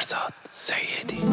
فرزاد سیدی.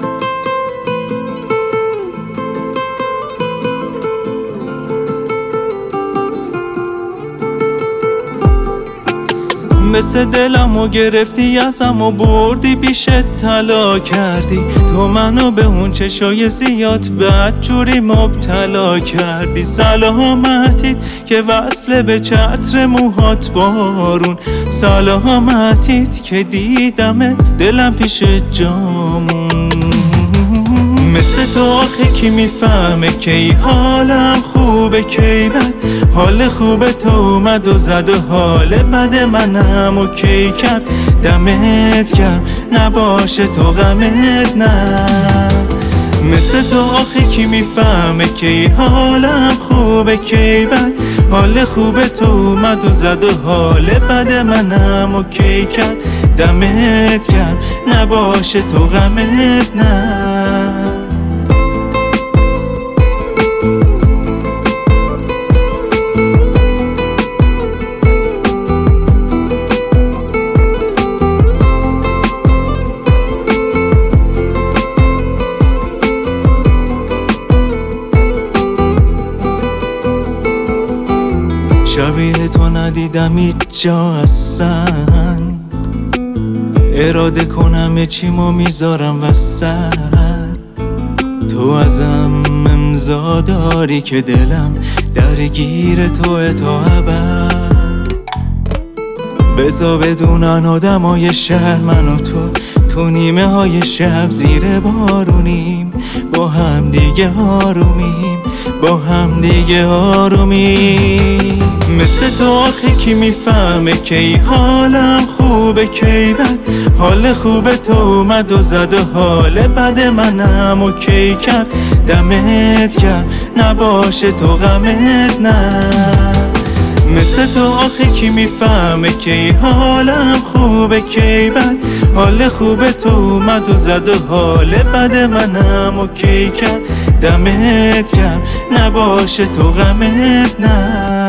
مثل دلمو گرفتی ازم و بردی پیشت طلا کردی. تو منو به اون چشای زیاد بدجوری مبتلا کردی. سلامتیت که وصله به چتر موهات بارون. سلامتیت که دیدم دلم پیش جامون. مثل تو آخه کی میفهمه کی حالم خوبه کی بد. حال خوبه تو اومد و زد و حال بد منم و کی کرد. دمت گرم نباشه تو غمت نه. مثل تو آخه کی میفهمه کی حالم خوبه کی بد. حال خوبه تو اومد و زد و حال بد منم و کی کرد. دمت گرم نباشه تو غمت نه. شبیه تو ندیدم هیچ جا اصلا. اراده کنم چیمو میذارم وسط. تو ازم امضا داری که دلم درگیر توه تا ابد. بذار بدونن آدمای شهر من و تو نیمه های شب زیر بارونیم. با هم دیگه آرومیم با هم دیگه آرومیم. مثل تو آخه کی میفهمه کی حالم خوبه کی بد. حال خوبه تو اومد و زد و حال بد منم و کی کرد. دمت گرم نباشه تو غمت نه. مثل تو آخه کی میفهمه کی حالم خوبه کی بد. حال خوبه تو اومد و زد و حال بد منم و کی کرد. دمت گرم نباشه تو غمت نه.